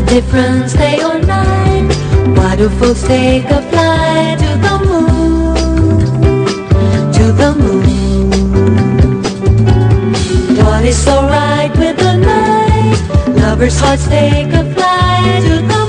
difference day or night? Why do folks take a flight to the moon? To the moon. What is so right with the night? Lovers' hearts take a flight to the moon.